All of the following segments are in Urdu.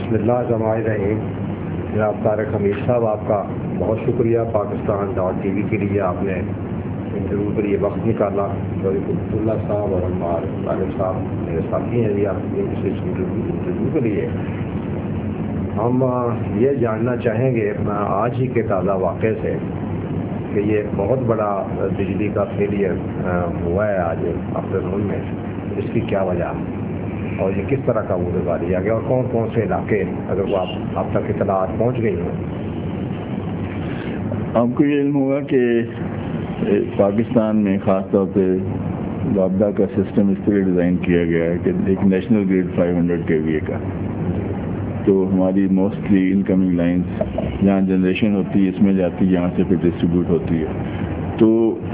بسم اللہ الرحمن الرحیم. جناب طارق حمید صاحب، آپ کا بہت شکریہ. Pakistan.tv کے لیے آپ نے انٹرویو کے لیے وقت نکالا. اللہ صاحب اور ہمارے طارق صاحب میرے ساتھی ہیں جی آپ انٹرویو کے لیے. ہم یہ جاننا چاہیں گے آج ہی کے تازہ واقعے سے کہ یہ بہت بڑا بجلی کا فیلئر ہوا ہے آج آفٹرنون میں. اس کی کیا وجہ اور یہ کس طرح کا وہ لگا دیا گیا اور کون کون سے علاقے اگر وہ آپ تک اطلاعات پہنچ گئی ہوں؟ آپ کو یہ علم ہوگا کہ پاکستان میں خاص طور پہ وابڈا کا سسٹم اس طرح ڈیزائن کیا گیا ہے کہ ایک نیشنل گریڈ 500 kVA کا، تو ہماری موسٹلی انکمنگ لائنس جہاں جنریشن ہوتی ہے اس میں جاتی ہے، یہاں سے پھر ڈسٹریبیوٹ ہوتی ہے. تو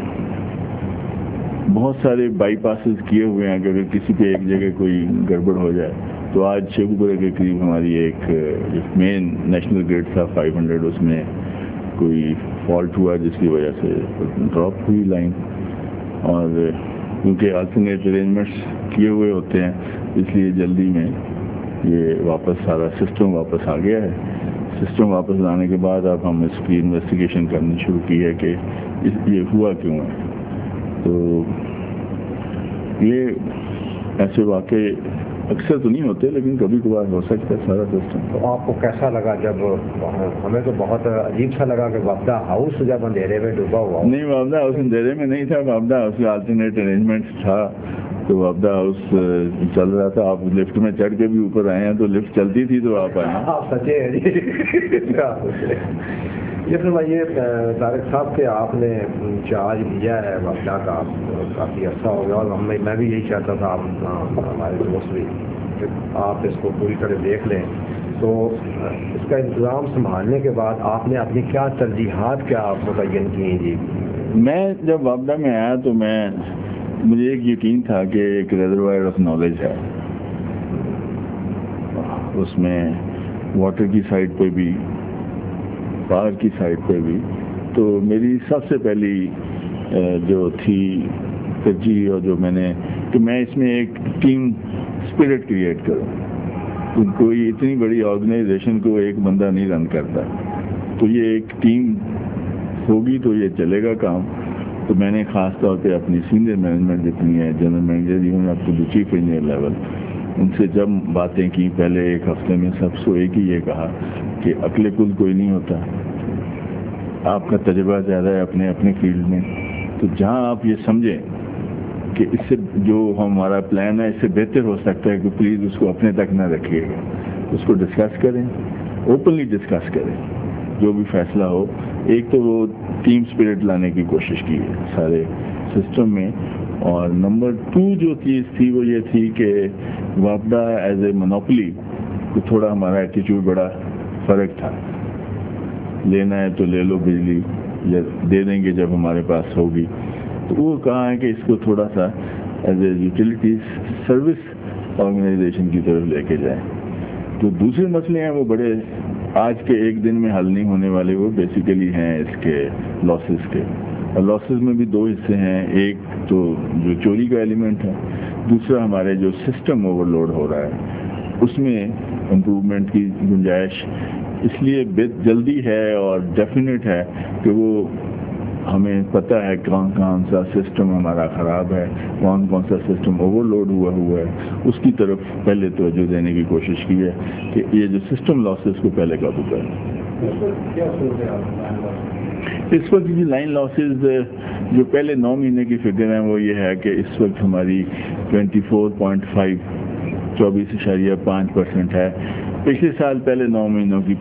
بہت سارے بائی پاسز کیے ہوئے ہیں کہ اگر کسی پہ ایک جگہ کوئی گڑبڑ ہو جائے تو آج شیخوپورہ کے قریب ہماری ایک مین نیشنل گریڈ تھا 500، اس میں کوئی فالٹ ہوا جس کی وجہ سے ڈراپ ہوئی لائن. اور کیونکہ آلٹرنیٹ ارینجمنٹس کیے ہوئے ہوتے ہیں اس لیے جلدی میں یہ واپس سارا سسٹم واپس آ گیا ہے. سسٹم واپس لانے کے بعد اب ہم اس کی انویسٹیگیشن کرنی شروع کی ہے کہ یہ ہوا کیوں ہے. تو یہ ایسے واقعے اکثر تو نہیں ہوتے لیکن کبھی کبھار ہو سکتا ہے سارا سسٹم. تو آپ کو کیسا لگا جب؟ ہمیں تو بہت عجیب سا لگا کہ وابڈا ہاؤس جب اندھیرے میں ڈوبا ہوا. نہیں، وابڈا ہاؤس اندھیرے میں نہیں تھا. وابڈا ہاؤس میں آلٹرنیٹ ارینجمنٹ تھا تو وابڈا ہاؤس چل رہا تھا. آپ لفٹ میں چڑھ کے بھی اوپر آئے ہیں تو لفٹ چلتی تھی تو آپ آئے ہیں. آپ سچے ہیں جی. یہ فرمائیے طارق صاحب کہ آپ نے چارج لیا ہے وابڈا کا کافی عرصہ ہو گیا اور میں بھی یہی چاہتا تھا آپ ہمارے دوست بھی کہ آپ اس کو پوری طرح دیکھ لیں. تو اس کا انتظام سنبھالنے کے بعد آپ نے اپنی کیا ترجیحات کیا متعین کی جی؟ میں جب وابڈا میں آیا تو مجھے ایک یقین تھا کہ ایک ریزروائر آف نالج ہے. اس میں واٹر کی سائڈ پہ بھی پاور کی سائڈ پہ بھی. تو میری سب سے پہلی جو تھی ترجیح اور جو میں اس میں ایک ٹیم اسپرٹ کریٹ کروں. کوئی اتنی بڑی آرگنائزیشن کو ایک بندہ نہیں رن کرتا، تو یہ ایک ٹیم ہوگی تو یہ چلے گا کام. تو میں نے خاص طور پہ اپنی سینئر مینجمنٹ جتنی ہے، general manager even up to the chief engineer level, ان سے جب باتیں کی پہلے ایک ہفتے میں سب سے ایک ہی یہ کہا کہ عقل کل کوئی نہیں ہوتا. آپ کا تجربہ زیادہ ہے اپنے فیلڈ میں، تو جہاں آپ یہ سمجھیں کہ اس سے جو ہمارا پلان ہے اس سے بہتر ہو سکتا ہے کہ پلیز اس کو اپنے تک نہ رکھیے گا، اس کو ڈسکس کریں، اوپنلی ڈسکس کریں جو بھی فیصلہ ہو. ایک تو وہ ٹیم اسپرٹ لانے کی کوشش کی ہے سارے سسٹم میں. اور نمبر 2 جو چیز تھی وہ یہ تھی کہ وابڈا ایز اے مونوپلی کو تھوڑا ہمارا ایٹیچیوڈ بڑا فرق تھا. لینا ہے تو لے لو بجلی، یا دے دیں گے جب ہمارے پاس ہوگی. تو وہ کہا ہے کہ اس کو تھوڑا سا as a utilities service organization کی طرف لے کے جائیں. تو دوسرے مسئلے ہیں وہ بڑے آج کے ایک دن میں حل نہیں ہونے والے، وہ بیسیکلی ہیں اس کے لاسز کے. اور لاسز میں بھی 2 حصے ہیں. ایک تو جو چوری کا ایلیمنٹ ہے، دوسرا ہمارے جو سسٹم اوور لوڈ ہو رہا ہے اس میں امپروومنٹ کی گنجائش اس لیے جلدی ہے اور ڈیفینیٹ ہے کہ وہ ہمیں پتہ ہے کون سا سسٹم ہمارا خراب ہے، کون سا سسٹم اوور لوڈ ہوا ہے. اس کی طرف پہلے توجہ دینے کی کوشش کی ہے کہ یہ جو سسٹم لاسز کو پہلے قابو کریں. اس وقت کی لائن لاسز جو پہلے 9 مہینے کی فگر ہیں وہ یہ ہے کہ اس وقت ہماری 24.5 24.5% ہے. پچھلے سال پہلے 9 مہینوں کی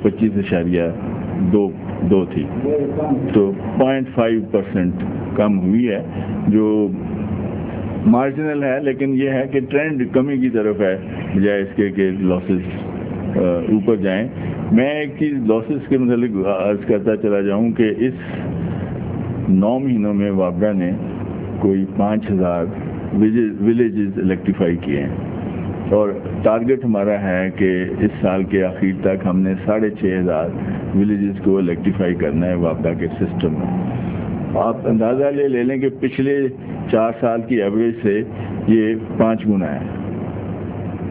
25.2 تھی، تو 0.5% کم ہوئی ہے جو مارجنل ہے. لیکن یہ ہے کہ ٹرینڈ کمی کی طرف ہے بجائے اس کے کہ لاسز اوپر جائیں. میں ایک چیز لاسز کے متعلق عرض کرتا چلا جاؤں کہ اس 9 مہینوں میں وابڈا نے کوئی 5000 ولیجز الیکٹریفائی کیے ہیں اور ٹارگٹ ہمارا ہے کہ اس سال کے آخر تک ہم نے 6500 ولیجز کو الیکٹریفائی کرنا ہے وابڈا کے سسٹم میں. آپ اندازہ لے لیں کہ پچھلے 4 سال کی ایوریج سے یہ 5 گنا ہے.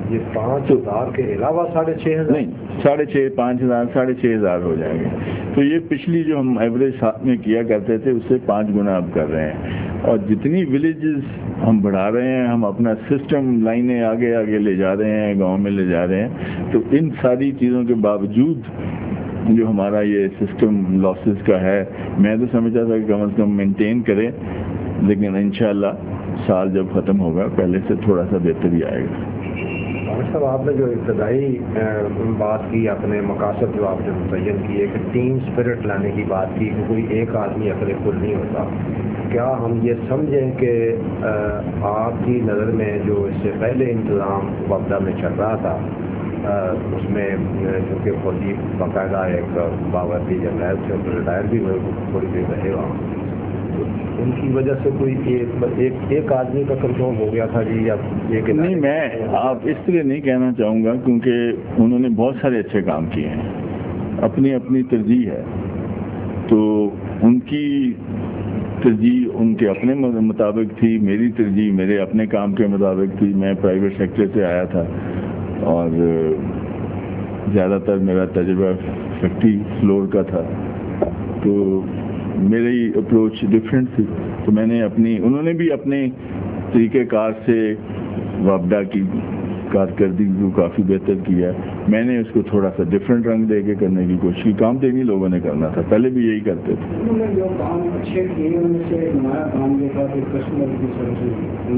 یہ 5,000 کے علاوہ 6,500 نہیں 6,500 5,000 6,500 ہو جائیں گے. تو یہ پچھلی جو ہم ایوریج ساتھ میں کیا کرتے تھے اس سے 5 گنا اب کر رہے ہیں. اور جتنی ولیجز ہم بڑھا رہے ہیں, ہم اپنا سسٹم لائنیں آگے آگے لے جا رہے ہیں, گاؤں میں لے جا رہے ہیں, تو ان ساری چیزوں کے باوجود جو ہمارا یہ سسٹم لاسز کا ہے, میں تو سمجھتا تھا کہ کم از کم مینٹین کریں, لیکن انشاءاللہ سال جب ختم ہوگا پہلے سے تھوڑا سا بہتر ہی آئے گا. ڈاکٹر صاحب, آپ نے جو ابتدائی بات کی, اپنے مقاصد جو آپ نے متعین کیے کہ ٹیم اسپرٹ لانے کی بات کی, کہ کوئی ایک آدمی عقل کل نہیں ہوتا, کیا ہم یہ سمجھیں کہ آپ کی نظر میں جو اس سے پہلے انتظام وابدہ میں چل رہا تھا, اس میں چونکہ فوجی باقاعدہ ایک باورچی جنرل سے ریٹائر بھی ہوئے, تھوڑی دیر رہے وہاں, ان کی وجہ سے کوئی ایک آدمی کا کنٹرول ہو گیا تھا جی, یا ایک نہیں, میں آپ اس طرح نہیں کہنا چاہوں گا, کیونکہ انہوں نے بہت سارے اچھے کام کیے ہیں, اپنی اپنی ترجیح ہے, تو ان کی ترجیح ان کے اپنے مطابق تھی, میری ترجیح میرے اپنے کام کے مطابق تھی. میں پرائیویٹ سیکٹر سے آیا تھا اور زیادہ تر میرا تجربہ فیکٹری فلور کا تھا, تو میری اپروچ ڈفرینٹ تھی. تو میں نے انہوں نے بھی اپنے طریقہ کار سے وابڈا کی کارکردگی کو کافی بہتر کیا ہے. میں نے اس کو تھوڑا سا ڈفرینٹ رنگ دے کے کرنے کی کوشش کی. کام تو انہیں لوگوں نے کرنا تھا, پہلے بھی یہی کرتے تھے. انہوں نے جو کام اچھے کیے ان سے ایک نیا کام یہ تھا کہ کسٹمر کی سروس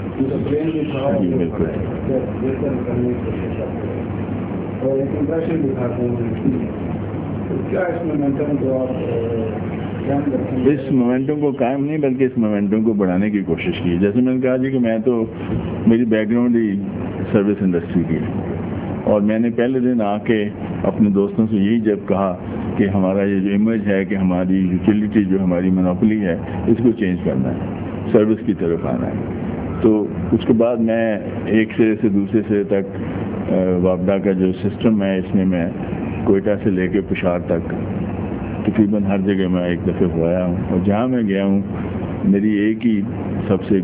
بہتر کرنے کی کوشش کرتے ہیں اور ایک امپریشن دکھاتے ہیں. کیا اس مومنٹم کو آپ اس مومنٹم کو قائم نہیں بلکہ اس مومنٹم کو بڑھانے کی کوشش کی. جیسے میں نے کہا جی کہ میں تو میری بیک گراؤنڈ ہی سروس انڈسٹری کی ہے, اور میں نے پہلے دن آ کے اپنے دوستوں سے یہی جب کہا کہ ہمارا یہ جو امیج ہے کہ ہماری یوٹیلیٹی جو ہماری مونوپلی ہے اس کو چینج کرنا ہے, سروس کی طرف آنا ہے. تو اس کے بعد میں ایک سرے سے دوسرے سرے تک وابڈا کا جو سسٹم ہے اس میں کوئٹہ سے لے کے پشاور تک تقریباً ہر جگہ میں ایک دفعہ ہوا ہوں, اور جہاں میں گیا ہوں میری ایک ہی سب سے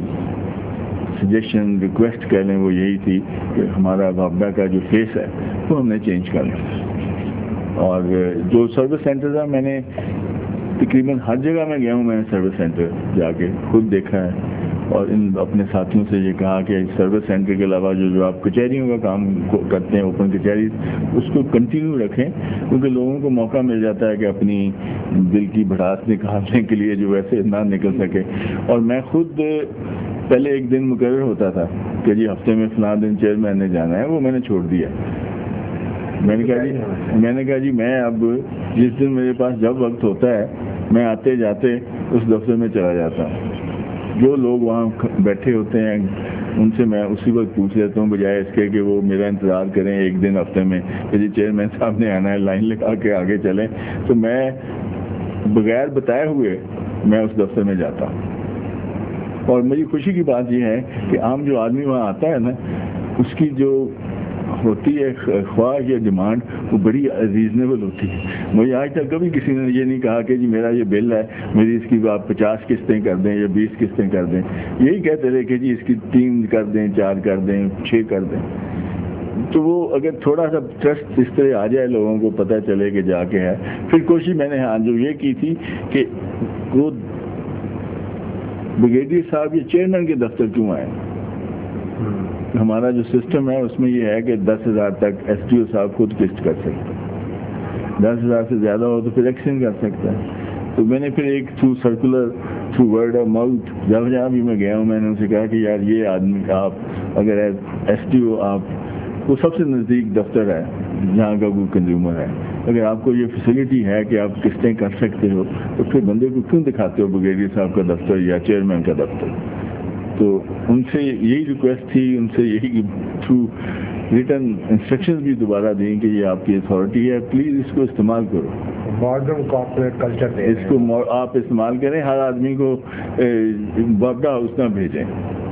سجیشن ریکویسٹ کہہ لیں وہ یہی تھی کہ ہمارا وابڈا کا جو فیس ہے وہ ہم نے چینج کر لیا. اور جو سروس سینٹرز ہیں میں نے تقریباً ہر جگہ میں گیا ہوں, میں نے سروس سینٹر جا کے خود دیکھا ہے, اور ان اپنے ساتھیوں سے یہ کہا کہ سروس سینٹر کے علاوہ جو آپ کچہریوں کا کام کرتے ہیں, اوپن کچہری, اس کو کنٹینیو رکھیں, کیونکہ لوگوں کو موقع مل جاتا ہے کہ اپنی دل کی بھڑاس نکالنے کے لیے جو ویسے نہ نکل سکے. اور میں خود پہلے ایک دن مقرر ہوتا تھا کہ جی ہفتے میں فلاں دن چیئرمین نے جانا ہے, وہ میں نے چھوڑ دیا. میں نے کہا جی میں اب جس دن میرے پاس جب وقت ہوتا ہے میں آتے جاتے اس دفتر میں چلا جاتا ہوں. جو لوگ وہاں بیٹھے ہوتے ہیں ان سے میں اسی وقت پوچھ لیتا ہوں, بجائے اس کے کہ وہ میرا انتظار کریں ایک دن ہفتے میں کہ جی چیئرمین صاحب نے آنا ہے, لائن لگا کے آگے چلیں. تو میں بغیر بتائے ہوئے میں اس دفتر میں جاتا ہوں. اور میری خوشی کی بات یہ ہے کہ عام جو آدمی وہاں آتا ہے نا, اس کی جو ہوتی ہے خواہش یا ڈیمانڈ وہ بڑی ریزنیبل ہوتی ہے. مجھے آج تک کبھی کسی نے یہ نہیں کہا کہ جی میرا یہ بل ہے, میری اس کی آپ 50 قسطیں کر دیں یا 20 قسطیں کر دیں. یہی کہتے رہے کہ جی اس کی 3 کر دیں, 4 کر دیں, 6 کر دیں. تو وہ اگر تھوڑا سا ٹرسٹ اس طرح آ جائے, لوگوں کو پتہ چلے کہ جا کے ہے. پھر کوشش میں نے جو یہ کی تھی کہ وہ بریگیڈیئر صاحب یہ چیئرمین کے دفتر کیوں آئے. ہمارا جو سسٹم ہے اس میں یہ ہے کہ 10,000 تک ایس ٹی او صاحب خود قسط کر سکتے ہیں, 10,000 سے زیادہ ہو تو پھر ایکسچینج کر سکتا ہے. تو میں نے پھر ایک through circular, through word of mouth, جہاں بھی میں گیا ہوں میں نے ان سے کہا کہ یار یہ آدمی آپ اگر ایس ٹی او آپ وہ سب سے نزدیک دفتر ہے جہاں کا کوئی کنزیومر ہے, اگر آپ کو یہ فیسلٹی ہے کہ آپ قسطیں کر سکتے ہو تو پھر بندے کو کیوں دکھاتے ہو بریگیڈیئر صاحب کا دفتر یا چیئرمین کا دفتر. تو ان سے یہی ریکویسٹ تھی, ان سے یہی تھرو ریٹن انسٹرکشنز بھی دوبارہ دیں کہ یہ آپ کی اتھارٹی ہے, پلیز اس کو استعمال کرو. ماڈرن کارپوریٹ کلچر اس کو آپ استعمال کریں, ہر آدمی کو وابڈا ہاؤس نہ بھیجیں.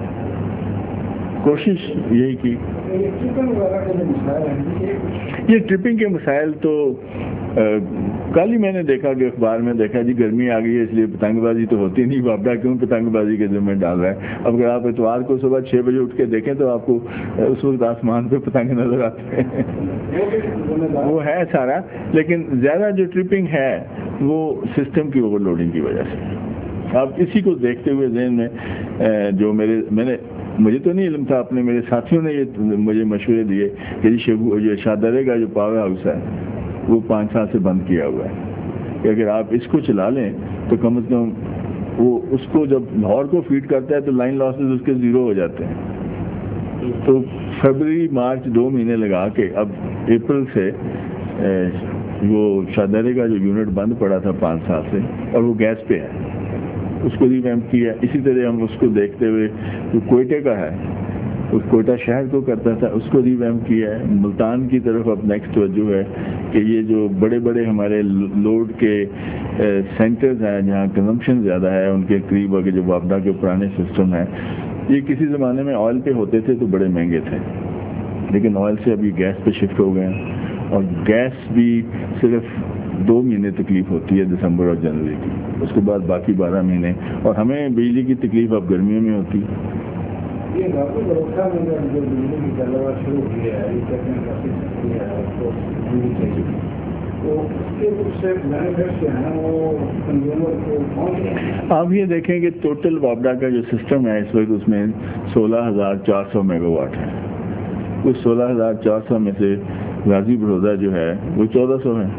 کوشش یہی کی. یہ ٹرپنگ کے مسائل تو کل ہی میں نے دیکھا کہ اخبار میں دیکھا جی گرمی آ گئی ہے اس لیے پتنگ بازی تو ہوتی نہیں، وابڈا کیوں پتنگ بازی کے ذمہ ڈال رہا ہے؟ اب اگر آپ اتوار کو صبح 6 بجے اٹھ کے دیکھیں تو آپ کو اس وقت آسمان پہ پتنگ نظر آتے ہیں، وہ ہے سارا، لیکن زیادہ جو ٹرپنگ ہے وہ سسٹم کی اوور لوڈنگ کی وجہ سے۔ آپ اسی کو دیکھتے ہوئے ذہن میں جو مجھے تو نہیں علم تھا، اپنے میرے ساتھیوں نے یہ مجھے مشورے دیے کہ یہ شاہدرے کا جو پاور ہاؤس ہے وہ 5 سال سے بند کیا ہوا ہے، کہ اگر آپ اس کو چلا لیں تو کم از کم وہ اس کو جب لاہور کو فیڈ کرتا ہے تو لائن لاسز اس کے 0 ہو جاتے ہیں۔ تو فروری مارچ 2 مہینے لگا کے اب اپریل سے وہ شاہدرے کا جو یونٹ بند پڑا تھا 5 سال سے، اور وہ گیس پہ ہے، اس کو ریویمپ کیا۔ اسی طرح ہم اس کو دیکھتے ہوئے جو کوئٹے کا ہے، اس کوئٹہ شہر کو کرتا تھا، اس کو ریویمپ کیا ہے۔ ملتان کی طرف اب نیکسٹ توجہ ہے کہ یہ جو بڑے بڑے ہمارے لوڈ کے سینٹرز ہیں جہاں کنزمپشن زیادہ ہے، ان کے قریب اگر جو وابڈا کے پرانے سسٹم ہیں، یہ کسی زمانے میں آئل پہ ہوتے تھے تو بڑے مہنگے تھے، لیکن آئل سے ابھی گیس پہ شفٹ ہو گئے ہیں، اور گیس بھی صرف 2 مہینے تکلیف ہوتی ہے، دسمبر اور جنوری کی، اس کے بعد باقی 12 مہینے، اور ہمیں بجلی کی تکلیف اب گرمیوں میں ہوتی ہے۔ یہ باقی بھروسہ میں جو بجلی کی پیداوار شروع کی ہے، یہ کہتے ہیں کافی سستی ہے، اس کو ہونی چاہیے، تو اس کے کچھ سے بینیفٹس جو ہیں وہ کنزیومر کو پہنچ رہے ہیں۔ آپ یہ دیکھیں کہ ٹوٹل وابڈا کا جو سسٹم ہے اس وقت اس میں 16,400 میگا واٹ ہے، اس 16,400 میں سے غازی برودا جو ہے وہ 1,400 ہے،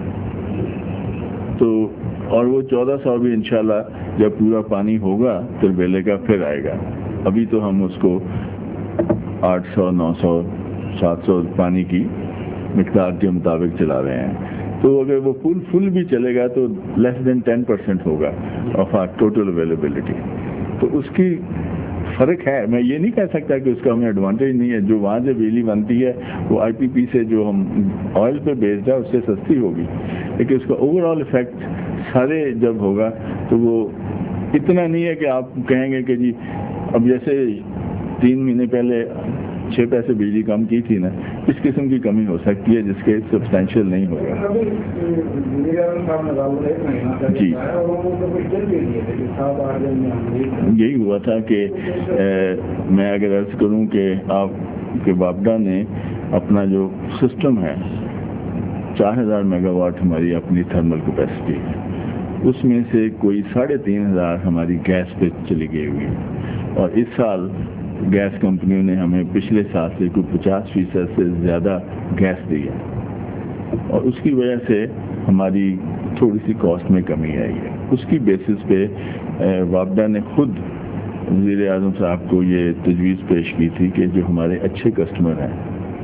تو اور وہ 1,400 بھی انشاءاللہ جب پورا پانی ہوگا تربیلے کا پھر آئے گا۔ ابھی تو ہم اس کو 800 900 700 پانی کی مقدار کے مطابق چلا رہے ہیں، تو اگر وہ فل بھی چلے گا تو لیس دین 10% ہوگا آف آر ٹوٹل اویلیبلٹی، تو اس کی فرق ہے۔ میں یہ نہیں کہہ سکتا کہ اس کا ہمیں ایڈوانٹیج نہیں ہے، جو وہاں سے بجلی بنتی ہے وہ آئی پی پی سے جو ہم آئل پہ بیسڈ ہے اس سے سستی ہوگی، لیکن اس کا اوور آل افیکٹ سارے جب ہوگا تو وہ اتنا نہیں ہے کہ آپ کہیں گے کہ جی اب جیسے 3 مہینے پہلے 6 پیسے بجلی کم کی تھی نا، اس قسم کی کمی ہو سکتی ہے جس کے سبسٹینشیل نہیں ہوگا۔ جی یہی ہوا تھا کہ میں اگر عرض کروں کہ آپ کے وابڈا نے اپنا جو سسٹم ہے 4,000 میگا واٹ ہماری اپنی تھرمل کیپیسٹی ہے، اس میں سے کوئی 3,500 ہماری گیس پہ چلی گئی ہوئی ہے، اور اس سال گیس کمپنیوں نے ہمیں پچھلے سال سے کوئی 50% سے زیادہ گیس دی ہے، اور اس کی وجہ سے ہماری تھوڑی سی کاسٹ میں کمی آئی ہے۔ اس کی بیسس پہ وابڈا نے خود وزیر اعظم صاحب کو یہ تجویز پیش کی تھی کہ جو ہمارے اچھے کسٹمر ہیں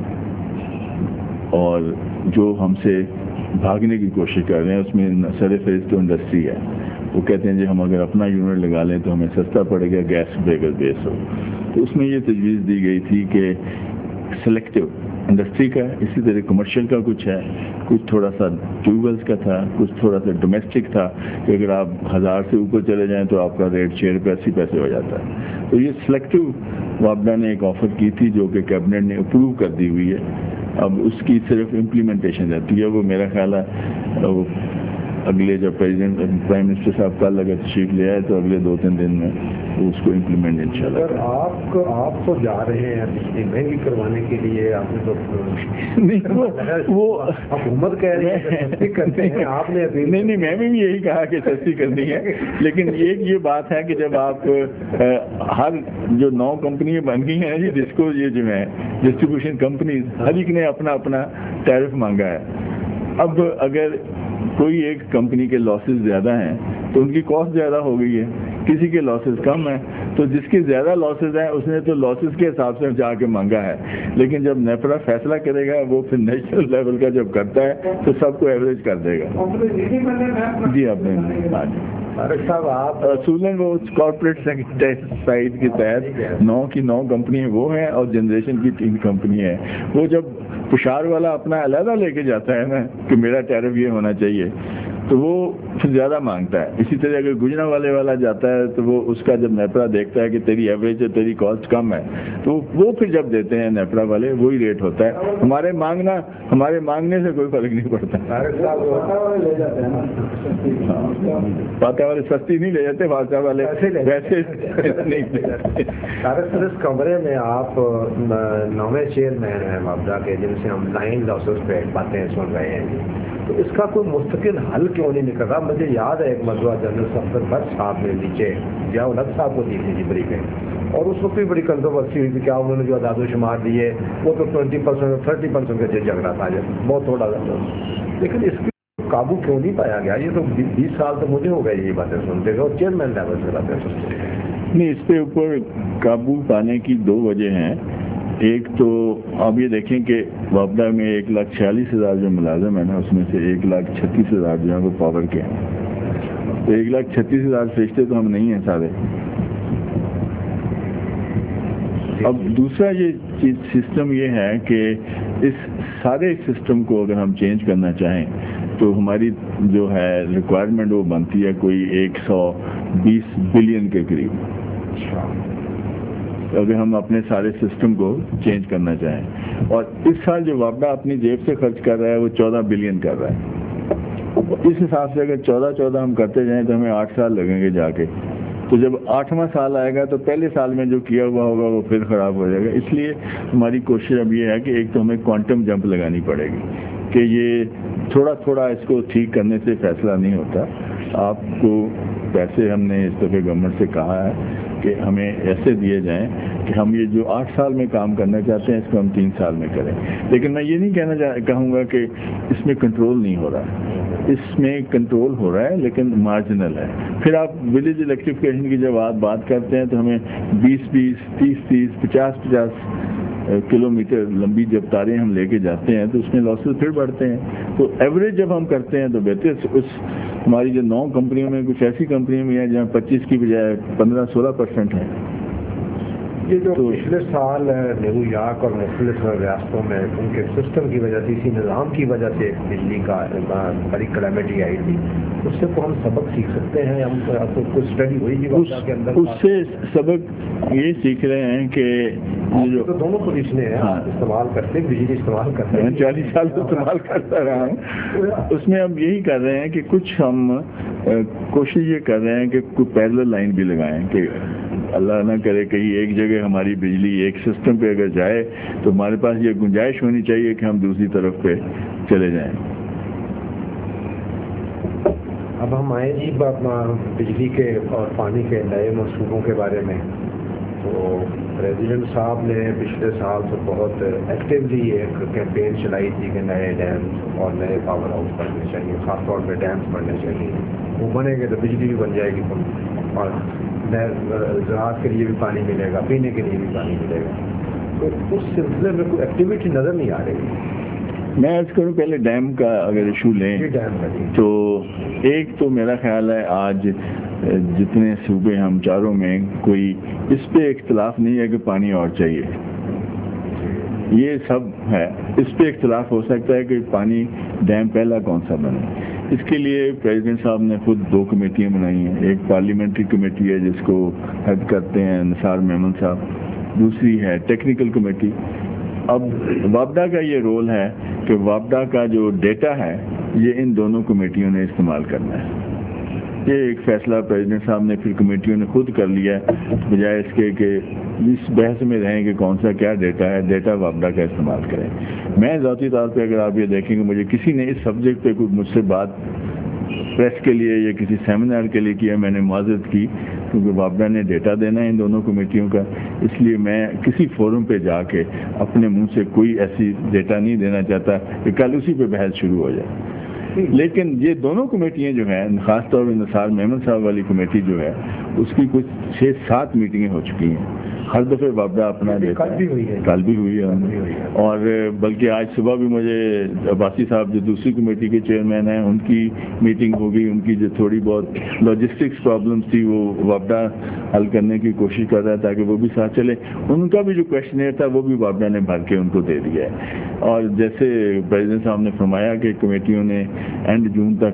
اور جو ہم سے بھاگنے کی کوشش کر رہے ہیں، اس میں سر فہرست تو انڈسٹری ہے، وہ کہتے ہیں جی ہم اگر اپنا یونٹ لگا لیں تو ہمیں سستا پڑے گا گیس بیگر بیس ہو، تو اس میں یہ تجویز دی گئی تھی کہ سلیکٹو انڈسٹری کا، اسی طرح کمرشل کا کچھ ہے، کچھ تھوڑا سا ٹیوبویلس کا تھا، کچھ تھوڑا سا ڈومیسٹک تھا کہ اگر آپ 1,000 سے اوپر چلے جائیں تو آپ کا ریٹ 6 روپے 80 پیسے ہو جاتا ہے۔ تو یہ سلیکٹو وابڈا نے ایک آفر کی تھی جو کہ کیبنٹ نے اپروو کر دی ہوئی ہے، اب اس کی صرف امپلیمنٹیشن رہتی ہے۔ وہ میرا خیال ہے اگلے جب پرائم منسٹر صاحب کل اگر تشریف لے آئے تو اگلے 2-3 دن میں اس کو امپلیمنٹ انشاءاللہ۔ آپ تو جا رہے ہیں بجلی مہنگی کروانے کے لیے، آپ نے تو نہیں وہ حکومت کہہ رہی ہے سستی کرتے ہیں، آپ نے نہیں میں بھی یہی کہا کہ سستی کرنی ہے، لیکن ایک یہ بات ہے کہ جب آپ ہر جو 9 کمپنیاں بن گئی ہیں جی جس کو یہ جو ہے ڈسٹریبیوشن کمپنیز ہر ایک نے اپنا اپنا ٹیرف مانگا ہے، اب اگر کوئی ایک کمپنی کے لاسز زیادہ ہیں تو ان کی کاسٹ زیادہ ہو گئی ہے، کسی کے لاسز کم ہیں تو جس کے زیادہ لاسز ہیں اس نے تو لاسز کے حساب سے جا کے مانگا ہے، لیکن جب نیپرا فیصلہ کرے گا وہ پھر نیشنل لیول کا جب کرتا ہے تو سب کو ایوریج کر دے گا۔ جی آپ نے صاحب آپ اصولاً وہ کارپوریٹ سائٹ کے تحت 9 کی 9 کمپنی وہ ہیں اور جنریشن کی 3 کمپنی ہے، وہ جب پشار والا اپنا علیحدہ لے کے جاتا ہے نا کہ میرا ٹیرف یہ ہونا چاہیے تو وہ پھر زیادہ مانگتا ہے. اسی طرح اگر گجرانوالے والا جاتا ہے تو وہ اس کا جب نیپرا دیکھتا ہے کہ تیری ایوریج ہے, تیری کاسٹ کم ہے, تو وہ پھر جب دیتے ہیں نیپرا والے وہی ریٹ ہوتا ہے. ہمارے مانگنے سے کوئی فرق نہیں پڑتا. پاتا والے سستی نہیں لے جاتے, پاتا والے ویسے نہیں لے جاتے. سر اس کمرے میں آپ 9ویں چیئرمین ہیں وابڈا کے, جن سے ہم لائن لاسز پہ باتیں سن رہے ہیں, تو اس کا کوئی مستقل حل کیوں نہیں نکل رہا؟ مجھے یاد ہے ایک مرتبہ جنرل سفدر بٹ صاحب نے نیچے ضیاء الحق صاحب کو دی تھی جبری میں, اور اس وقت بھی بڑی کنٹروورسی ہوئی تھی. کیا انہوں نے جو اعداد و شمار دیے وہ تو 20% 30% کا جھگڑا تھا, بہت تھوڑا تھا. لیکن اس کی قابو کیوں نہیں پایا گیا؟ یہ تو 20 سال تو مجھے ہو گئے یہ باتیں سنتے ہوئے, اور چیئرمین لیول سے باتیں سنتے ہیں. نہیں, اس پہ اوپر قابو پانے کی 2 وجہ ہیں. ایک تو آپ یہ دیکھیں کہ وابڈا میں 1,46,000 جو ملازم ہیں نا, اس میں سے 1,36,000 جو ہیں وہ پاور کے ہیں. تو 1,36,000 فرشتے تو ہم نہیں ہیں سارے. اب دوسرا یہ سسٹم یہ ہے کہ اس سارے سسٹم کو اگر ہم چینج کرنا چاہیں تو ہماری جو ہے ریکوائرمنٹ وہ بنتی ہے کوئی 120 بلین کے قریب, اگر ہم اپنے سارے سسٹم کو چینج کرنا چاہیں. اور اس سال جو وابڈا اپنی جیب سے خرچ کر رہا ہے وہ 14 بلین کر رہا ہے. اس حساب سے اگر 14 ہم کرتے جائیں تو ہمیں 8 سال لگیں گے جا کے. تو جب 8واں سال آئے گا تو پہلے سال میں جو کیا ہوا ہوگا وہ پھر خراب ہو جائے گا. اس لیے ہماری کوشش اب یہ ہے کہ ایک تو ہمیں کوانٹم جمپ لگانی پڑے گی کہ یہ تھوڑا اس کو ٹھیک کرنے سے فیصلہ نہیں ہوتا. آپ کو پیسے ہم نے اس دفعہ گورنمنٹ سے کہا ہے کہ ہمیں ایسے دیے جائیں کہ ہم یہ جو 8 سال میں کام کرنا چاہتے ہیں اس کو ہم 3 سال میں کریں. لیکن میں یہ نہیں کہوں گا کہ اس میں کنٹرول نہیں ہو رہا. اس میں کنٹرول ہو رہا ہے لیکن مارجنل ہے. پھر آپ ولیج الیکٹریفیکیشن کی جب آپ بات کرتے ہیں تو ہمیں 20-20, 30-30, 50-50 کلومیٹر لمبی جب تاریں ہم لے کے جاتے ہیں تو اس میں لاسز پھر بڑھتے ہیں. تو ایوریج جب ہم کرتے ہیں تو بہتر. اس ہماری جو 9 کمپنیوں میں کچھ ایسی کمپنیوں میں ہیں جہاں 25 کی بجائے 15-16% ہے. یہ جو پچھلے سال نیو یارک اور مختلف ریاستوں میں ان کے سسٹم کی وجہ سے, اسی نظام کی وجہ سے بجلی کا بڑی کلیمٹی آئی تھی, اس سے کو ہم سبق سیکھ سکتے ہیں؟ ہم کچھ اسٹڈی ہوئی کے اندر اس سے سبق یہ سیکھ رہے ہیں کہ جو دونوں پوزیشنیں ہیں استعمال کرتے ہیں, بجلی استعمال کرتے ہیں. 40 سال سے استعمال کرتا رہا ہوں. اس میں اب یہی کر رہے ہیں کہ کچھ ہم کوشش یہ کر رہے ہیں کہ کوئی پیرلل لائن بھی لگائیں کہ اللہ نہ کرے کہیں ایک جگہ ہماری بجلی ایک سسٹم پہ اگر جائے تو ہمارے پاس یہ گنجائش ہونی چاہیے کہ ہم دوسری طرف پہ چلے جائیں. اب ہم آئیں جی بجلی کے اور پانی کے نئے منصوبوں کے بارے میں. تو پریزیڈنٹ صاحب نے پچھلے سال تو بہت ایکٹیولی ایک کیمپین چلائی تھی کہ نئے ڈیمز اور نئے پاور ہاؤس بننے چاہیے, خاص طور پہ ڈیمز بننے چاہیے. وہ بنے گے تو بجلی بھی بن جائے گی, اور زراعت کے لیے بھی پانی ملے گا, پینے کے لیے بھی پانی ملے گا. تو اس سلسلے میں کوئی ایکٹیویٹی نظر نہیں آ رہی. میں عرض کروں پہلے ڈیم کا اگر ایشو لیں تو ایک تو میرا خیال ہے آج جتنے صوبے ہم چاروں میں کوئی اس پہ اختلاف نہیں ہے کہ پانی اور چاہیے. یہ سب ہے. اس پہ اختلاف ہو سکتا ہے کہ پانی ڈیم پہلا کون سا بنے. اس کے لیے پریزیڈنٹ صاحب نے خود 2 کمیٹیاں بنائی ہیں. ایک پارلیمنٹری کمیٹی ہے جس کو ہیڈ کرتے ہیں نثار میمن صاحب, دوسری ہے ٹیکنیکل کمیٹی. اب وابڈا کا یہ رول ہے کہ وابڈا کا جو ڈیٹا ہے یہ ان دونوں کمیٹیوں نے استعمال کرنا ہے. یہ ایک فیصلہ پریزیڈنٹ صاحب نے پھر کمیٹیوں نے خود کر لیا ہے, بجائے اس کے کہ اس بحث میں رہیں کہ کون سا کیا ڈیٹا ہے, ڈیٹا وابڈا کا استعمال کریں. میں ذاتی طور پہ اگر آپ یہ دیکھیں کہ مجھے کسی نے اس سبجیکٹ پہ کوئی مجھ سے بات پریس کے لیے یا کسی سیمینار کے لیے کیا, میں نے معذرت کی کیونکہ وابڈا نے ڈیٹا دینا ہے ان دونوں کمیٹیوں کا, اس لیے میں کسی فورم پہ جا کے اپنے منہ سے کوئی ایسی ڈیٹا نہیں دینا چاہتا کہ کل اسی پہ بحث شروع ہو جائے. لیکن یہ دونوں کمیٹیاں جو ہیں, خاص طور پہ نثار میمن صاحب والی کمیٹی جو ہے اس کی کچھ 6-7 میٹنگیں ہو چکی ہیں. ہر دفعہ وابڈا اپنا دیتا ہے. کل بھی ہوئی ہے, اور بلکہ آج صبح بھی مجھے عباسی صاحب جو دوسری کمیٹی کے چیئرمین ہیں ان کی میٹنگ ہو گئی. ان کی جو تھوڑی بہت لاجسٹکس پرابلمس تھی وہ وابڈا حل کرنے کی کوشش کر رہا ہے تاکہ وہ بھی ساتھ چلے. ان کا بھی جو کویشچنئر تھا وہ بھی وابڈا نے بھر کے ان کو دے دیا ہے. اور جیسے پریزیڈنٹ صاحب نے فرمایا کہ کمیٹیوں نے اینڈ جون تک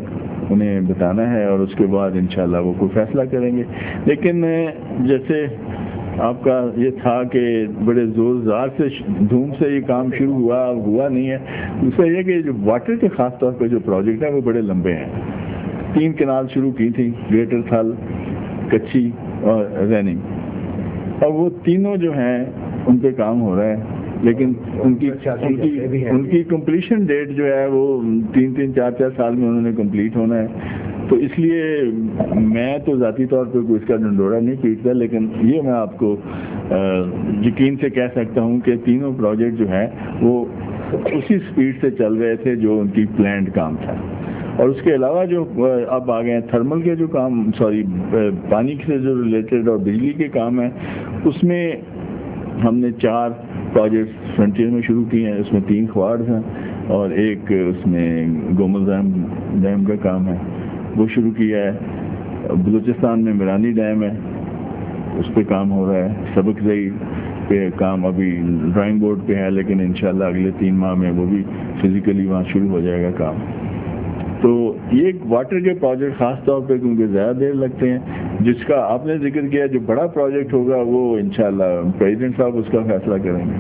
انہیں بتانا ہے اور اس کے بعد انشاءاللہ وہ کوئی فیصلہ کریں گے. لیکن جیسے آپ کا یہ تھا کہ بڑے زور زار سے دھوم سے یہ کام شروع ہوا نہیں ہے. دوسرا یہ کہ جو واٹر کے خاص طور پہ جو پروجیکٹ ہیں وہ بڑے لمبے ہیں. 3 کنال شروع کی تھی، گریٹر تھل، کچھی اور ریننگ، اور وہ تینوں جو ہیں ان پہ کام ہو رہا ہے، لیکن ان کی کمپلیشن ڈیٹ جو ہے وہ 3 4 سال میں انہوں نے کمپلیٹ ہونا ہے. تو اس لیے میں تو ذاتی طور پہ کوئی اس کا ڈنڈورا نہیں پیٹتا، لیکن یہ میں آپ کو یقین سے کہہ سکتا ہوں کہ تینوں پروجیکٹ جو ہیں وہ اسی سپیڈ سے چل رہے تھے جو ان کی پلانڈ کام تھا. اور اس کے علاوہ جو اب آ گئے ہیں تھرمل کے جو کام، پانی سے جو ریلیٹڈ اور بجلی کے کام ہیں، اس میں ہم نے 4 پروجیکٹس فرنٹیئر میں شروع کیے ہیں. اس میں 3 کھواڑز ہیں اور ایک اس میں گومل ڈیم کا کام ہے، وہ شروع کیا ہے. بلوچستان میں میرانی ڈیم ہے، اس پہ کام ہو رہا ہے. سبق زئی پہ کام ابھی ڈرائنگ بورڈ پہ ہے، لیکن انشاءاللہ اگلے 3 ماہ میں وہ بھی فزیکلی وہاں شروع ہو جائے گا کام. تو یہ واٹر کے پروجیکٹ خاص طور پہ کیونکہ زیادہ دیر لگتے ہیں. جس کا آپ نے ذکر کیا جو بڑا پروجیکٹ ہوگا وہ انشاءاللہ پریزیڈنٹ صاحب اس کا فیصلہ کریں گے.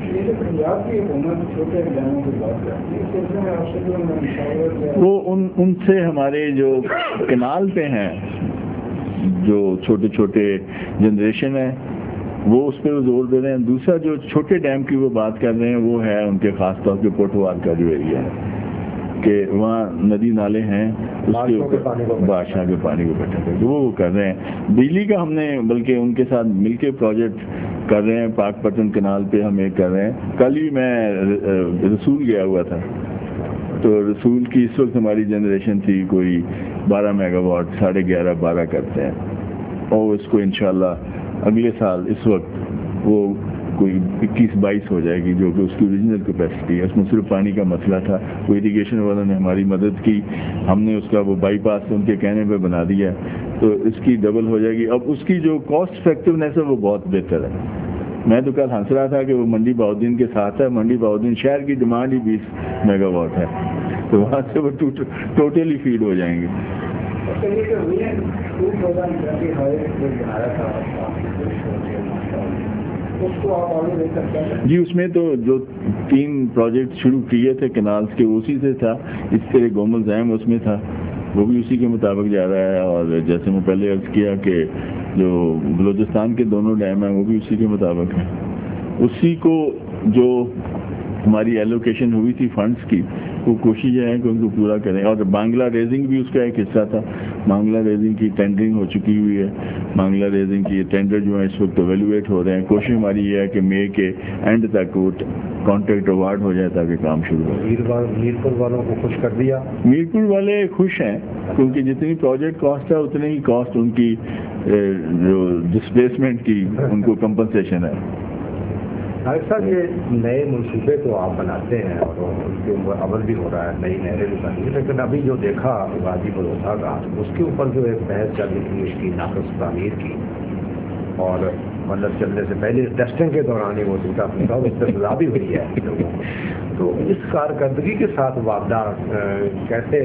وہ ان سے ہمارے جو کنال پہ ہیں جو چھوٹے چھوٹے جنریشن ہے وہ اس پہ زور دے رہے ہیں. دوسرا جو چھوٹے ڈیم کی وہ بات کر رہے ہیں وہ ہے ان کے خاص طور پہ پوٹوار کا جو ایریا ہے کہ وہاں ندی نالے ہیں، اس کے اوپر بادشاہ کے پانی کو بیٹھا کر وہ کر رہے ہیں. بجلی کا ہم نے بلکہ ان کے ساتھ مل کے پروجیکٹ کر رہے ہیں. پاک پٹن کنال پہ ہم ایک کر رہے ہیں. کل ہی میں رسول گیا ہوا تھا، تو رسول کی اس وقت ہماری جنریشن تھی کوئی 12 میگا واٹ، 11.5 12 کرتے ہیں، اور اس کو انشاءاللہ اگلے سال اس وقت وہ کوئی 21-22 ہو جائے گی، جو کہ اس کی اوریجنل کیپیسٹی ہے. اس میں صرف پانی کا مسئلہ تھا، وہ اریگیشن والوں نے ہماری مدد کی، ہم نے اس کا وہ بائی پاس ان کے کہنے پہ بنا دیا، تو اس کی ڈبل ہو جائے گی. اب اس کی جو کاسٹ افیکٹونیس ہے وہ بہت بہتر ہے. میں تو کل ہنس رہا تھا کہ وہ منڈی بہاؤدین کے ساتھ ہے. منڈی بہاؤدین شہر کی ڈیمانڈ ہی 20 میگا واٹ ہے، تو وہاں سے وہ ٹوٹلی فیڈ ہو جائیں گے. جی اس میں تو جو 3 پروجیکٹ شروع کیے تھے کنالز کے اسی سے تھا. اس طرح گومل ڈیم اس میں تھا، وہ بھی اسی کے مطابق جا رہا ہے. اور جیسے میں پہلے عرض کیا کہ جو بلوچستان کے دونوں ڈیم ہیں وہ بھی اسی کے مطابق ہیں. اسی کو جو ہماری ایلوکیشن ہوئی تھی فنڈز کی وہ کوشش ہے کہ ان کو پورا کریں. اور بانگلہ ریزنگ بھی اس کا ایک حصہ تھا. بانگلہ ریزنگ کی ٹینڈرنگ ہو چکی ہوئی ہے. بانگلہ ریزنگ کی ٹینڈر جو ہے اس وقت ایویلویٹ ہو رہے ہیں. کوشش ہماری یہ ہے کہ مئی کے اینڈ تک وہ کانٹریکٹ اوارڈ ہو جائے تاکہ کام شروع ہو. میرپور والوں کو خوش کر دیا. میرپور والے خوش ہیں کیونکہ جتنی پروجیکٹ کاسٹ ہے اتنی ہی کاسٹ ان کی جو ڈسپلیسمنٹ کی ان کو کمپنسیشن ہے. صاحب یہ نئے منصوبے تو آپ بناتے ہیں اور ان کے اوپر عمل بھی ہو رہا ہے، نئی نہریں بھی بنی ہیں، لیکن ابھی جو دیکھا غازی بلوچا کا اس کے اوپر جو ایک بحث چل رہی تھی اس کی ناقص تعمیر کی، اور مطلب چلنے سے پہلے ٹیسٹنگ کے دوران ہی وہ ٹوٹا پھوٹا اس سے سزا بھی ہوئی ہے لوگوں کو. تو اس کارکردگی کے ساتھ وابدہ کیسے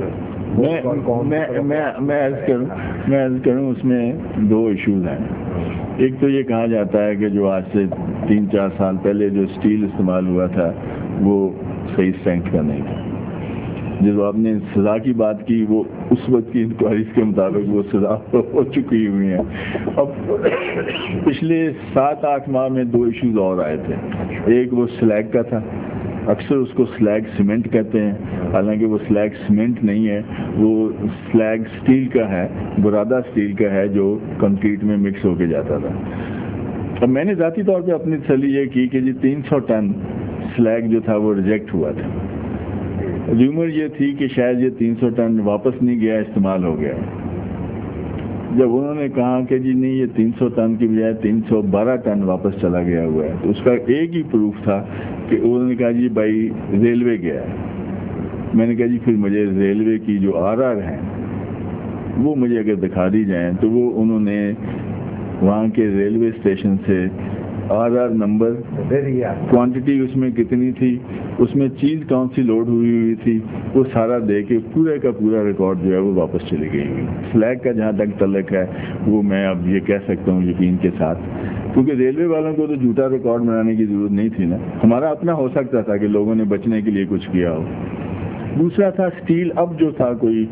میں عرض کروں اس میں 2 ایشوز ہیں. ایک تو یہ کہا جاتا ہے کہ جو آج سے 3-4 سال پہلے جو اسٹیل استعمال ہوا تھا وہ صحیح اسٹرینتھ کا نہیں تھا. جب آپ نے سزا کی بات کی وہ اس وقت کی انکوائریز کے مطابق وہ سزا ہو چکی ہوئی ہیں. اب پچھلے 7-8 ماہ میں 2 ایشوز اور آئے تھے. ایک وہ سلیگ کا تھا، اکثر اس کو سلیگ سیمنٹ کہتے ہیں، حالانکہ وہ سلیگ سیمنٹ نہیں ہے، وہ سلیگ سٹیل کا ہے، برادہ سٹیل کا ہے جو کنکریٹ میں مکس ہو کے جاتا تھا. اب میں نے ذاتی طور پہ اپنی تسلی یہ کی کہ جی 300 ٹن سلیگ جو تھا وہ ریجیکٹ ہوا تھا. ریومر یہ تھی کہ شاید یہ 300 ٹن واپس نہیں گیا، استعمال ہو گیا. جب انہوں نے کہا کہ جی نہیں یہ 300 ٹن کی بجائے 312 ٹن واپس چلا گیا ہوا ہے، تو اس کا ایک ہی پروف تھا کہ انہوں نے کہا جی بھائی ریلوے گیا ہے. میں نے کہا جی پھر مجھے ریلوے کی جو RR ہیں وہ مجھے اگر دکھا دی جائیں تو وہ انہوں نے وہاں کے ریلوے اسٹیشن سے آر نمبر، کوانٹٹی اس میں کتنی تھی، اس میں چیز کون سی لوڈ ہوئی تھی، وہ سارا دے کے پورے کا پورا ریکارڈ جو ہے وہ واپس چلی گئی ہوئی. فلیگ کا جہاں تک تعلق ہے وہ میں اب یہ کہہ سکتا ہوں یقین کے ساتھ، کیونکہ ریلوے والوں کو تو جھوٹا ریکارڈ بنانے کی ضرورت نہیں تھی نا، ہمارا اپنا ہو سکتا تھا کہ لوگوں نے بچنے کے لیے کچھ کیا ہو. دوسرا تھا اسٹیل، اب جو تھا کوئی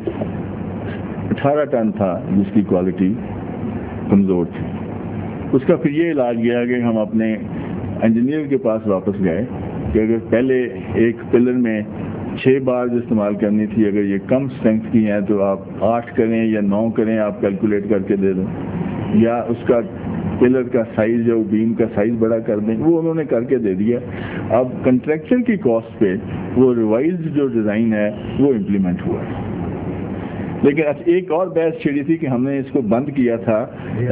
18 ٹن تھا جس کی کوالٹی کمزور تھی. اس کا پھر یہ علاج گیا کہ ہم اپنے انجینئر کے پاس واپس گئے کہ اگر پہلے ایک پلر میں 6 بارز استعمال کرنی تھی، اگر یہ کم اسٹرینتھ کی ہیں تو آپ 8 کریں یا 9 کریں، آپ کیلکولیٹ کر کے دے دیں، یا اس کا پلر کا سائز یا بیم کا سائز بڑا کر دیں. وہ انہوں نے کر کے دے دیا. اب کنٹریکچر کی کاسٹ پہ وہ ریوائزڈ جو ڈیزائن ہے وہ امپلیمنٹ ہوا ہے. لیکن ایک اور بحث چھڑی تھی کہ ہم نے اس کو بند کیا تھا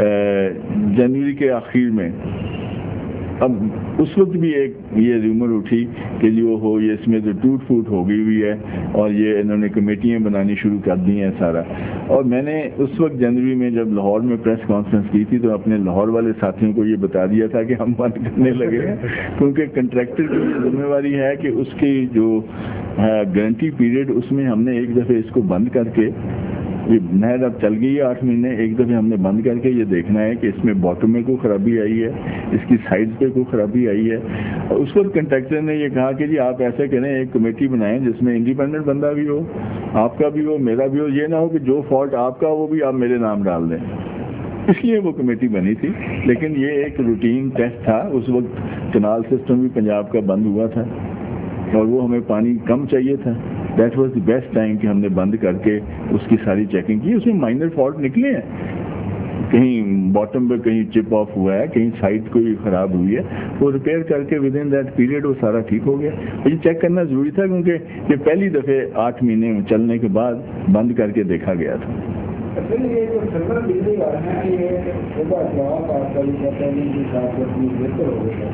جنوری کے آخر میں. اب اس وقت بھی ایک یہ ریومر اٹھی کہ جو ہو یہ اس میں تو ٹوٹ پھوٹ ہو گئی ہوئی ہے اور یہ انہوں نے کمیٹیاں بنانی شروع کر دی ہیں سارا. اور میں نے اس وقت جنوری میں جب لاہور میں پریس کانفرنس کی تھی تو اپنے لاہور والے ساتھیوں کو یہ بتا دیا تھا کہ ہم بند کرنے لگے ہیں، کیونکہ کنٹریکٹر کی ذمہ داری ہے کہ اس کی جو گارنٹی پیریڈ اس میں ہم نے ایک دفعہ اس کو بند کر کے، یہ نہر اب چل گئی ہے 8 مہینے، ایک دفعہ ہم نے بند کر کے یہ دیکھنا ہے کہ اس میں باٹم میں کوئی خرابی آئی ہے، اس کی سائڈ پہ کوئی خرابی آئی ہے. اور اس وقت کنٹریکٹر نے یہ کہا کہ جی آپ ایسے کریں، ایک کمیٹی بنائیں جس میں انڈیپینڈنٹ بندہ بھی ہو، آپ کا بھی ہو، میرا بھی ہو، یہ نہ ہو کہ جو فالٹ آپ کا وہ بھی آپ میرے نام ڈال دیں. اس لیے وہ کمیٹی بنی تھی. لیکن یہ ایک روٹین ٹیسٹ تھا. اس وقت کینال سسٹم بھی پنجاب کا بند ہوا تھا اور وہ ہمیں پانی کم چاہیے تھا. That was the best time کہ ہم نے بند کر کے اس کی ساری چیکنگ کی. اس میں مائنر فالٹ نکلے ہیں، کہیں باٹم پہ کہیں چپ آف ہوا ہے، کہیں سائڈ کوئی خراب ہوئی ہے، وہ ریپیئر کر کے ود ان دیٹ پیریڈ وہ سارا ٹھیک ہو گیا. یہ چیک کرنا ضروری تھا کیونکہ یہ پہلی دفعہ 8 مہینے چلنے کے بعد بند کر کے دیکھا گیا تھا. یہ جو سرور بجلی والے ہیں یہ صبح جواب آپ کا یہ پہلے کے ساتھ اپنی بہتر ہو گیا،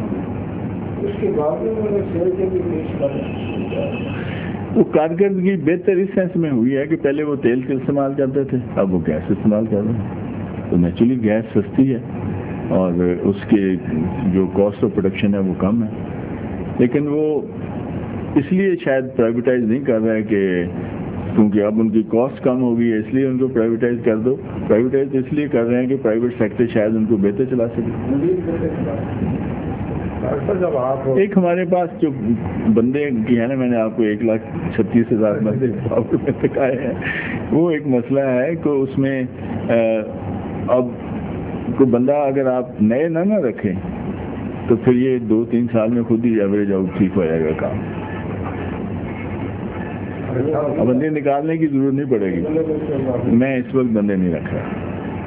اس کے بعد انہوں نے سیل کے بھی پیش کر وہ کارکردگی بہتر اس سینس میں ہوئی ہے کہ پہلے وہ تیل کے استعمال کرتے تھے، اب وہ گیس استعمال کر رہے ہیں. تو نیچرلی گیس سستی ہے اور اس کے جو کاسٹ آف پروڈکشن ہے وہ کم ہے. لیکن وہ اس لیے شاید پرائیویٹائز نہیں کر رہا ہے کہ کیونکہ اب ان کی کاسٹ کم ہو گئی ہے اس لیے ان کو پرائیویٹائز کر دو. پرائیویٹائز اس لیے کر رہے ہیں کہ پرائیویٹ سیکٹر شاید ان کو بہتر چلا سکے. ایک ہمارے پاس جو بندے کی ہے نا، میں نے آپ کو 1,36,000 بندے میں سکھائے ہیں، وہ ایک مسئلہ ہے کہ اس میں اب کوئی بندہ اگر آپ نئے نہ رکھیں تو پھر یہ 2-3 سال میں خود ہی ایوریج آؤٹ ٹھیک ہو جائے گا کام. اب بندے نکالنے کی ضرورت نہیں پڑے گی. میں اس وقت بندے نہیں رکھ رہا.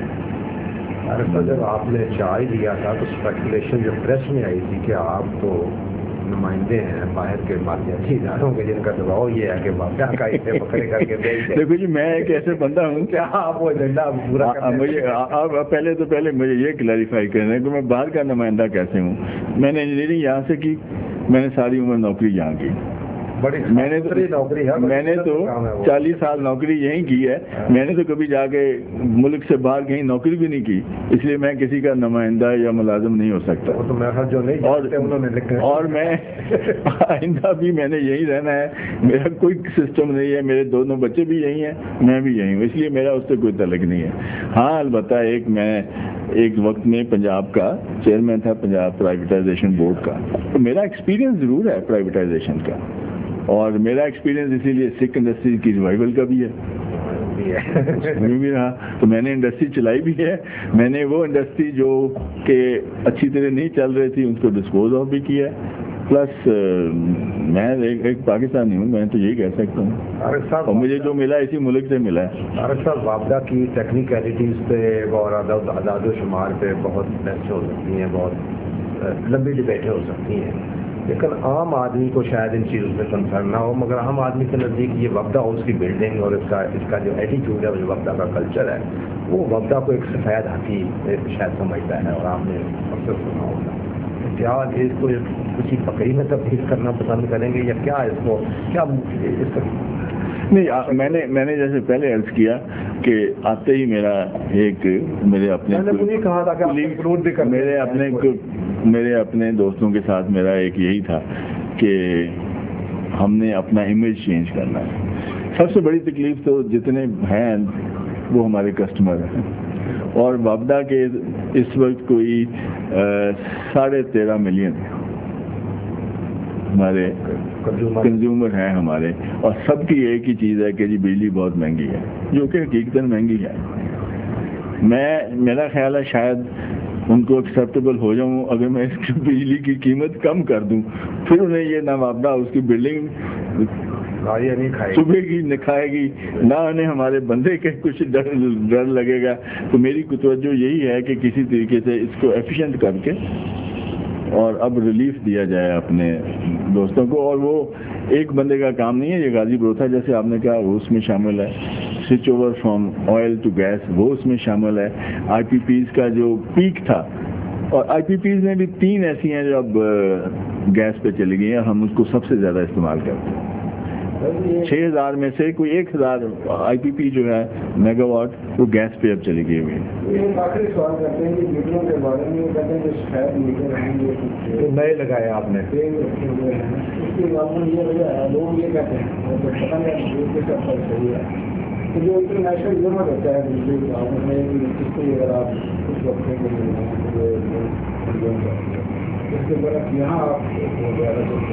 جب آپ نے چائے دیا تھا تو اسپیکولیشن جو پریس میں آئی تھی کہ آپ تو نمائندے ہیں باہر کے مالیاتی اداروں کے جن کا دباؤ یہ ہے کہ مافیا کا اسے پکڑے کر کے دیکھو جی میں ایک ایسے بندہ ہوں کیا آپ وہ ایجنڈا پورا پہلے مجھے یہ کلیریفائی کرنا ہے کہ میں باہر کا نمائندہ کیسے ہوں. میں نے انجینئرنگ یہاں سے کی، میں نے ساری عمر نوکری یہاں کی. میں نے تو 40 سال نوکری یہیں کی ہے. میں نے تو کبھی جا کے ملک سے باہر کہیں نوکری بھی نہیں کی، اس لیے میں کسی کا نمائندہ یا ملازم نہیں ہو سکتا. اور میں آئندہ بھی میں نے یہیں رہنا ہے. میرا کوئی سسٹم نہیں ہے. میرے دونوں بچے بھی یہیں ہیں، میں بھی یہیں ہوں، اس لیے میرا اس سے کوئی تعلق نہیں ہے. ہاں البتہ میں ایک وقت میں پنجاب کا چیئرمین تھا، پنجاب پرائیویٹائزیشن بورڈ کا، تو میرا ایکسپیرینس ضرور ہے پرائیویٹائزیشن کا. اور میرا ایکسپیرینس اسی لیے سکھ انڈسٹری کی ریوائول کا بھی ہے بھی رہا. تو میں نے انڈسٹری چلائی بھی ہے. میں نے وہ انڈسٹری جو کہ اچھی طرح نہیں چل رہی تھی ان کو ڈسپوز آف بھی کیا. پلس میں ایک پاکستانی ہوں، میں تو یہی کہہ سکتا ہوں، اور مجھے جو ملا اسی ملک سے ملا ہے. طارق صاحب وابدہ کی ٹیکنیکلٹیز پہ اور اعداد و شمار پہ بہت بحث ہو سکتی ہیں، بہت لمبی ڈبیٹیں ہو سکتی ہیں، لیکن عام آدمی کو شاید ان چیزوں سے کنسرن نہ ہو. مگر عام آدمی کے نزدیک یہ وابدہ ہاؤس کی بلڈنگ اور اس کا جو ایٹیٹیوڈ ہے، جو وابدہ کا کلچر ہے، وہ وابدہ کو ایک سفید ہاتھی شاید سمجھتا ہے. اور آپ نے اکثر سنا ہوگا کیا اس کو کسی بکری میں تبدیل کرنا پسند کریں گے یا کیا اس کو کیا اس کا نہیں. میں نے جیسے پہلے عرض کیا کہ آتے ہی میرے اپنے میرے اپنے دوستوں کے ساتھ میرا ایک یہی تھا کہ ہم نے اپنا امیج چینج کرنا ہے. سب سے بڑی تکلیف تو جتنے ہیں وہ ہمارے کسٹمر ہیں, اور وابڈا کے اس وقت کوئی 13.5 ملین ہمارے کنزیومر ہیں ہمارے, اور سب کی ایک ہی چیز ہے کہ جی بجلی بہت مہنگی ہے, جو کہ حقیقتاً مہنگی ہے. میرا خیال ہے شاید ان کو ایکسیپٹیبل ہو جاؤں اگر میں اس کی بجلی کی قیمت کم کر دوں, پھر انہیں یہ نہ وابڈا اس کی بلڈنگ صبح کی نہ کھائے گی, نہ انہیں ہمارے بندے کے کچھ ڈر لگے گا. تو میری توجہ یہی ہے کہ کسی طریقے سے اس کو ایفیشینٹ کر کے اور اب ریلیف دیا جائے اپنے دوستوں کو. اور وہ ایک بندے کا کام نہیں ہے, یہ غازی بروتھا جیسے آپ نے کہا وہ اس میں شامل ہے, switch over from oil to gas وہ اس میں شامل ہے, آئی پی پیز کا جو پیک تھا, اور آئی پی پیز میں بھی 3 ایسی ہیں جو اب گیس پہ چلی گئی ہیں, ہم اس کو سب سے زیادہ استعمال کرتے ہیں. 6000 میں سے کوئی 1000 آئی پی پی جو ہے میگا واٹ وہ گیس پہ اب چلی گئی ہوئی ہے. آخری سوال کرتے ہیں کہ میٹروں کے بارے میں کہتے ہیں کہ شاید میٹر ہیں یہ نئے لگائے آپ نے, اس کے بعد یہ وجہ ہے لوگ یہ کہتے ہیں پتہ نہیں کے سب پر صحیح ہے کہ جو انٹرنیشنل لمٹ ہوتا ہے بجلی کا اس کو اگر آپ کچھ وقت کے لیے اس کے برعکس یہاں آپ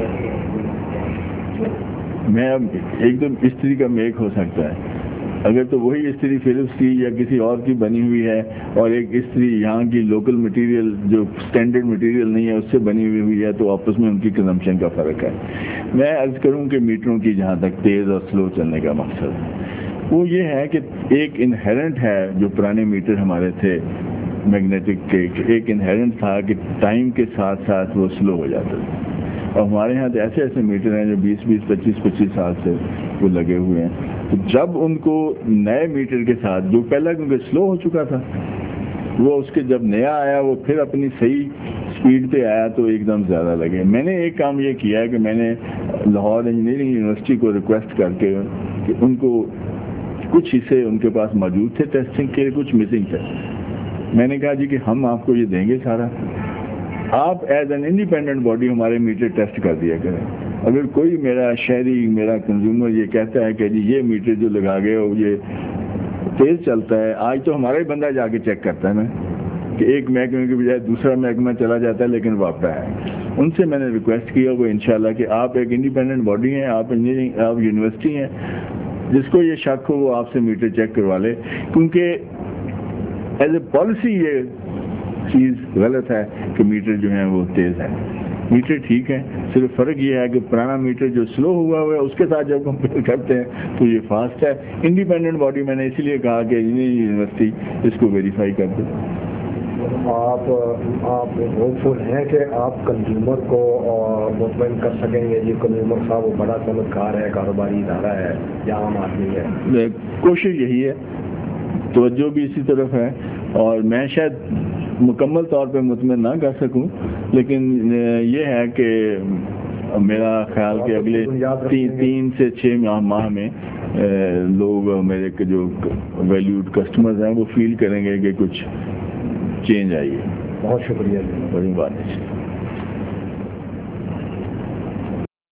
میں اب ایک دم استری کا میک ہو سکتا ہے, اگر تو وہی استری فلپس کی یا کسی اور کی بنی ہوئی ہے, اور ایک استری یہاں کی لوکل مٹیریل جو سٹینڈرڈ مٹیریل نہیں ہے اس سے بنی ہوئی ہے, تو آپس میں ان کی کنزمپشن کا فرق ہے. میں عرض کروں کہ میٹروں کی جہاں تک تیز اور سلو چلنے کا مقصد ہے وہ یہ ہے کہ ایک انہیرنٹ ہے جو پرانے میٹر ہمارے تھے میگنیٹک کے, ایک انہیرنٹ تھا کہ ٹائم کے ساتھ ساتھ وہ سلو ہو جاتا تھا. اور ہمارے ہاں تو ایسے میٹر ہیں جو 20-25 سال سے وہ لگے ہوئے ہیں. تو جب ان کو نئے میٹر کے ساتھ جو پہلا کیونکہ سلو ہو چکا تھا, وہ اس کے جب نیا آیا وہ پھر اپنی صحیح سپیڈ پہ آیا تو ایک دم زیادہ لگے. میں نے ایک کام یہ کیا ہے کہ میں نے لاہور انجینئرنگ یونیورسٹی کو ریکویسٹ کر کے کہ ان کو کچھ حصے ان کے پاس موجود تھے ٹیسٹنگ کے, کچھ مسنگ تھے. میں نے کہا جی کہ ہم آپ کو یہ دیں گے سارا, آپ ایز این انڈیپینڈنٹ باڈی ہمارے میٹر ٹیسٹ کر دیا کریں. اگر کوئی میرا شہری میرا کنزیومر یہ کہتا ہے کہ جی یہ میٹر جو لگا گئے ہو یہ تیز چلتا ہے, آج تو ہمارا ہی بندہ جا کے چیک کرتا ہے نا کہ ایک محکمے کے بجائے دوسرا محکمہ چلا جاتا ہے لیکن واپس ہے. ان سے میں نے ریکویسٹ کیا وہ انشاءاللہ کہ آپ ایک انڈیپینڈنٹ باڈی ہیں, آپ انجینئرنگ آپ یونیورسٹی ہیں, جس کو یہ شک ہو وہ آپ سے میٹر چیک کروا لے, کیونکہ ایز اے پالیسی یہ چیز غلط ہے کہ میٹر جو ہیں وہ تیز ہے. میٹر ٹھیک ہے, صرف فرق یہ ہے کہ پرانا میٹر جو سلو ہوا ہے اس کے ساتھ جب کمپیئر کرتے ہیں تو یہ فاسٹ ہے. انڈیپینڈنٹ باڈی میں نے اسی لیے کہا کہ یونیورسٹی اس کو ویریفائی کر دے. آپ ہوپ فل ہیں کہ آپ کنزیومر کو مطمئن کر سکیں گے, یہ کنزیومر صاحب وہ بڑا صنعت کار ہے, کاروباری ادارہ ہے یا عام آدمی ہے؟ کوشش یہی ہے, توجہ بھی اسی طرف ہے, اور میں شاید مکمل طور پہ مطمئن نہ کر سکوں, لیکن یہ ہے کہ میرا خیال کہ اگلے 3 سے 6 ماہ میں لوگ میرے کے جو ویلیوڈ کسٹمرز ہیں وہ فیل کریں گے کہ کچھ چینج آئی ہے. بہت شکریہ. بڑی بات ہے.